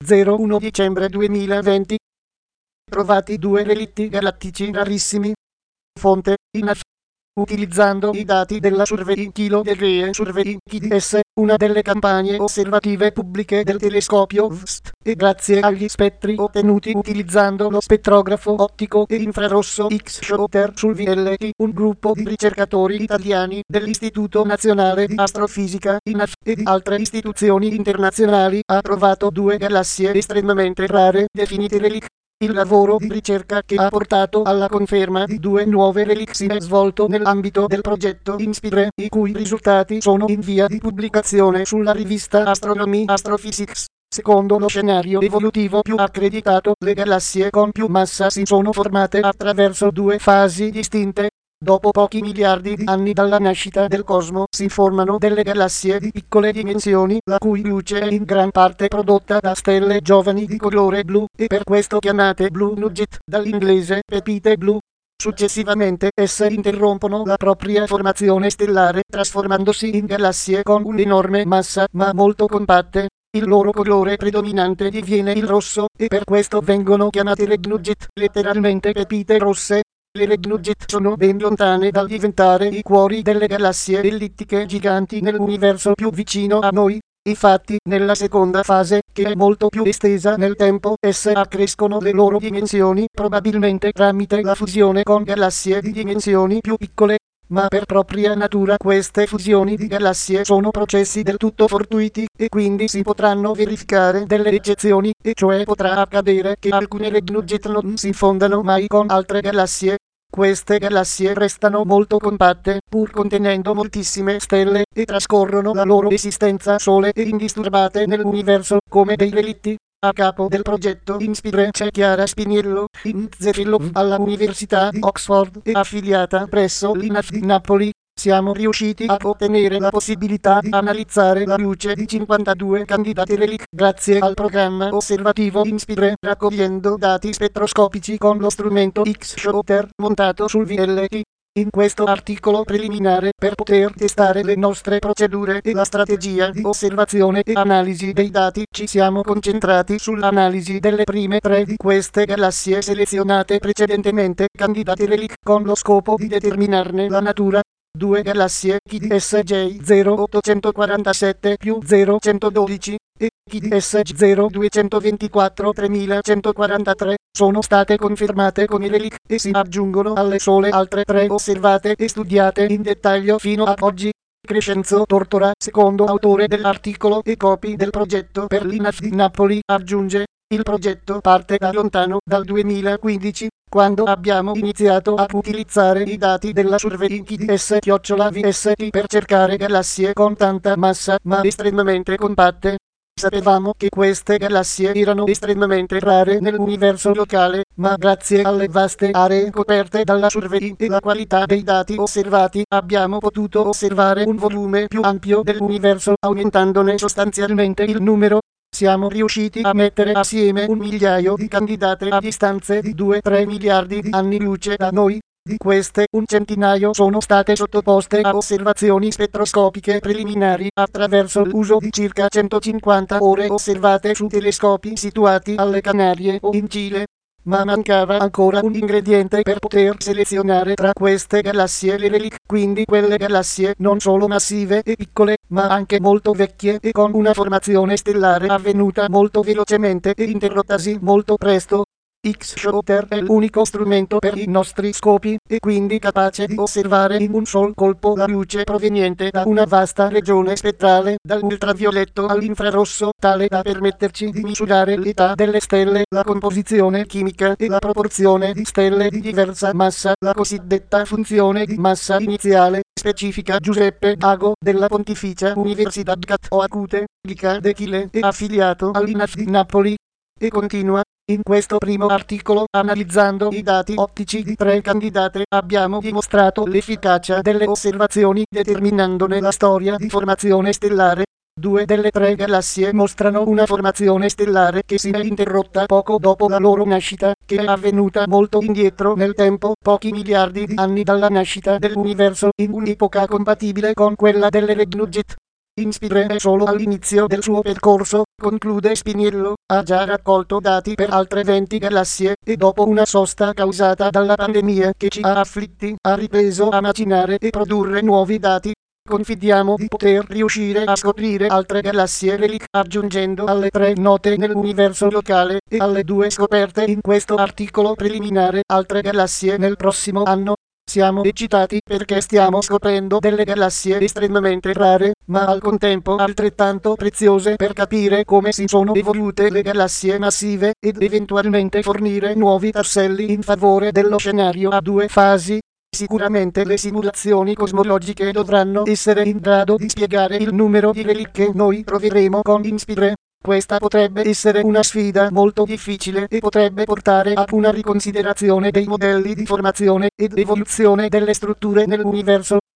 01 dicembre 2020. Trovati 2 relitti galattici rarissimi. Fonte: INAF. Utilizzando i dati della Surveying Kilo delle Surveying KS, una delle campagne osservative pubbliche del telescopio VST, e grazie agli spettri ottenuti utilizzando lo spettrografo ottico e infrarosso X-Shooter sul VLT, un gruppo di ricercatori italiani dell'Istituto Nazionale di Astrofisica INAF e di altre istituzioni internazionali ha trovato 2 galassie estremamente rare definite relic. Il lavoro di ricerca che ha portato alla conferma di 2 nuove reliquie è svolto nell'ambito del progetto INSPIRE, i cui risultati sono in via di pubblicazione sulla rivista Astronomy Astrophysics. Secondo lo scenario evolutivo più accreditato, le galassie con più massa si sono formate attraverso 2 fasi distinte. Dopo pochi miliardi di anni dalla nascita del cosmo si formano delle galassie di piccole dimensioni, la cui luce è in gran parte prodotta da stelle giovani di colore blu, e per questo chiamate blue nugget, dall'inglese pepite blu. Successivamente esse interrompono la propria formazione stellare, trasformandosi in galassie con un'enorme massa ma molto compatte. Il loro colore predominante diviene il rosso, e per questo vengono chiamate red nugget, letteralmente pepite rosse. Le red nugget sono ben lontane dal diventare i cuori delle galassie ellittiche giganti nell'universo più vicino a noi. Infatti, nella seconda fase, che è molto più estesa nel tempo, esse accrescono le loro dimensioni, probabilmente tramite la fusione con galassie di dimensioni più piccole. Ma per propria natura queste fusioni di galassie sono processi del tutto fortuiti, e quindi si potranno verificare delle eccezioni, e cioè potrà accadere che alcune red nugget non si fondano mai con altre galassie. Queste galassie restano molto compatte, pur contenendo moltissime stelle, e trascorrono la loro esistenza sole e indisturbate nell'universo, come dei relitti. A capo del progetto INSPIRE c'è Chiara Spiniello, INTZ Fellow alla Università di Oxford e affiliata presso l'INAF di Napoli. Siamo riusciti a ottenere la possibilità di analizzare la luce di 52 candidate relic grazie al programma osservativo INSPIRE, raccogliendo dati spettroscopici con lo strumento X-Shooter montato sul VLT. In questo articolo preliminare, per poter testare le nostre procedure e la strategia di osservazione e analisi dei dati, ci siamo concentrati sull'analisi delle prime 3 di queste galassie selezionate precedentemente, candidate relic, con lo scopo di determinarne la natura. 2 galassie KSJ 0847 più 0112 e KSJ 0224 3143 sono state confermate come relic, e si aggiungono alle sole altre 3 osservate e studiate in dettaglio fino ad oggi. Crescenzo Tortora, secondo autore dell'articolo e copy del progetto per l'INAF di Napoli, aggiunge: il progetto parte da lontano, dal 2015, quando abbiamo iniziato a utilizzare i dati della Surveying KS-VST per cercare galassie con tanta massa ma estremamente compatte. Sapevamo che queste galassie erano estremamente rare nell'universo locale, ma grazie alle vaste aree coperte dalla Surveying e la qualità dei dati osservati abbiamo potuto osservare un volume più ampio dell'universo, aumentandone sostanzialmente il numero. Siamo riusciti a mettere assieme 1 migliaio di candidate a distanze di 2-3 miliardi di anni luce da noi. Di queste, un centinaio sono state sottoposte a osservazioni spettroscopiche preliminari attraverso l'uso di circa 150 ore osservate su telescopi situati alle Canarie o in Cile. Ma mancava ancora un ingrediente per poter selezionare tra queste galassie le relic, quindi quelle galassie non solo massive e piccole, ma anche molto vecchie e con una formazione stellare avvenuta molto velocemente e interrottasi molto presto. X-Shooter è l'unico strumento per i nostri scopi, e quindi capace di osservare in un sol colpo la luce proveniente da una vasta regione spettrale, dall'ultravioletto all'infrarosso, tale da permetterci di misurare l'età delle stelle, la composizione chimica e la proporzione di stelle di diversa massa, la cosiddetta funzione di massa iniziale, specifica Giuseppe Ago della Pontificia Universidad Cattolica de Chile e affiliato all'INAF di Napoli. E continua: in questo primo articolo, analizzando i dati ottici di 3 candidate, abbiamo dimostrato l'efficacia delle osservazioni determinandone la storia di formazione stellare. 2 delle 3 galassie mostrano una formazione stellare che si è interrotta poco dopo la loro nascita, che è avvenuta molto indietro nel tempo, pochi miliardi di anni dalla nascita dell'universo, in un'epoca compatibile con quella delle red nugget. Inspire è solo all'inizio del suo percorso, conclude Spiniello, ha già raccolto dati per altre 20 galassie, e dopo una sosta causata dalla pandemia che ci ha afflitti, ha ripreso a macinare e produrre nuovi dati. Confidiamo di poter riuscire a scoprire altre galassie relic, aggiungendo alle 3 note nell'universo locale e alle 2 scoperte in questo articolo preliminare altre galassie nel prossimo anno. Siamo eccitati perché stiamo scoprendo delle galassie estremamente rare, ma al contempo altrettanto preziose per capire come si sono evolute le galassie massive ed eventualmente fornire nuovi tasselli in favore dello scenario a 2 fasi. Sicuramente le simulazioni cosmologiche dovranno essere in grado di spiegare il numero di relic che noi troveremo con Inspire. Questa potrebbe essere una sfida molto difficile e potrebbe portare a una riconsiderazione dei modelli di formazione ed evoluzione delle strutture nell'universo.